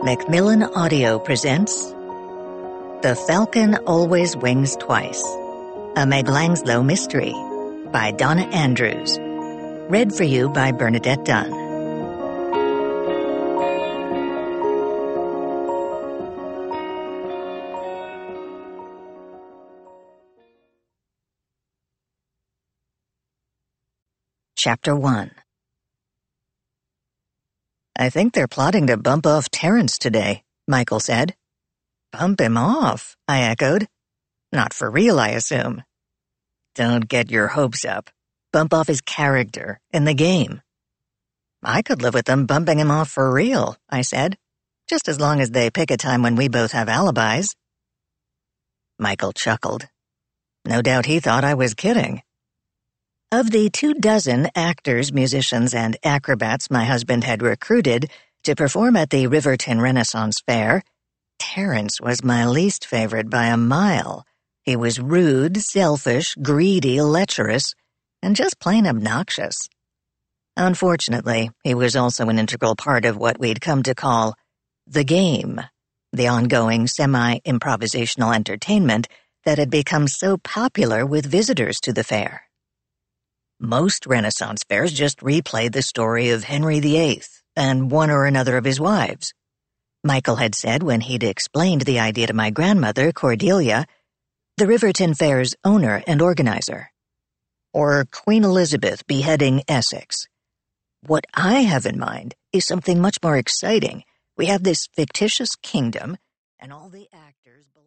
Macmillan Audio presents The Falcon Always Wings Twice, a Meg Langslow mystery by Donna Andrews. Read for you by Bernadette Dunn. Chapter 1. "I think they're plotting to bump off Terence today," Michael said. "Bump him off," I echoed. "Not for real, I assume." "Don't get your hopes up. Bump off his character in the game." "I could live with them bumping him off for real," I said, "just as long as they pick a time when we both have alibis." Michael chuckled. No doubt he thought I was kidding. Of the 24 actors, musicians, and acrobats my husband had recruited to perform at the Riverton Renaissance Fair, Terence was my least favorite by a mile. He was rude, selfish, greedy, lecherous, and just plain obnoxious. Unfortunately, he was also an integral part of what we'd come to call the game, the ongoing semi-improvisational entertainment that had become so popular with visitors to the fair. Most Renaissance fairs just replayed the story of Henry VIII and one or another of his wives. Michael had said when he'd explained the idea to my grandmother, Cordelia, the Riverton Fair's owner and organizer. Or Queen Elizabeth beheading Essex. What I have in mind is something much more exciting. We have this fictitious kingdom, and all the actors